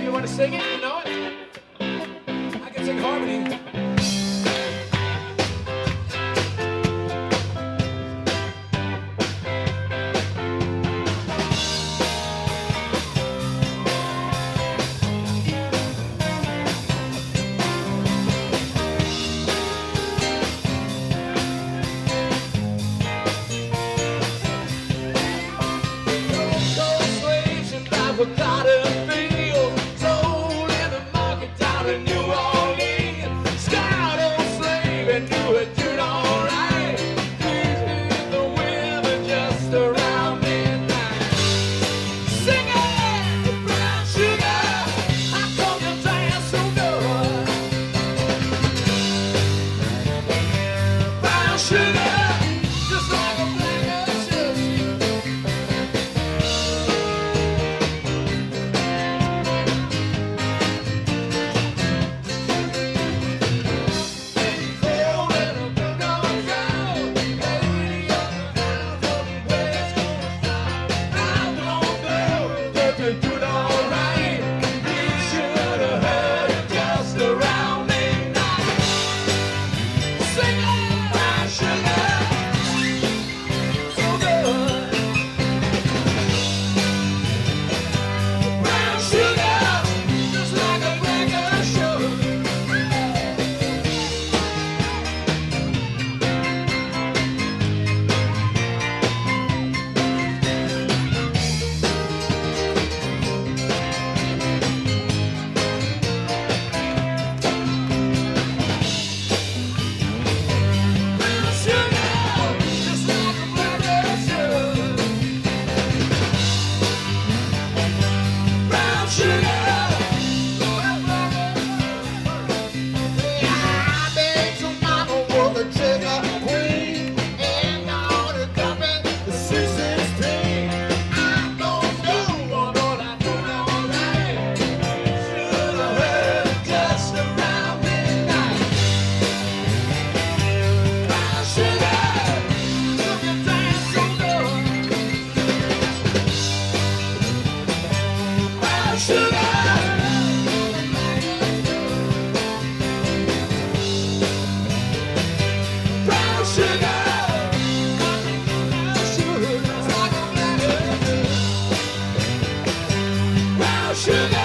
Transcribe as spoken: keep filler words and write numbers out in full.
If you want to sing it, you know it. I can sing harmony. Cotton field, sold in the market down in New Orleans. Scout old slave and knew it did all right. Please leave the women just around midnight. Sing it, brown sugar, how come you dance so good? Brown sugar, just like a black of sugar. Sugar.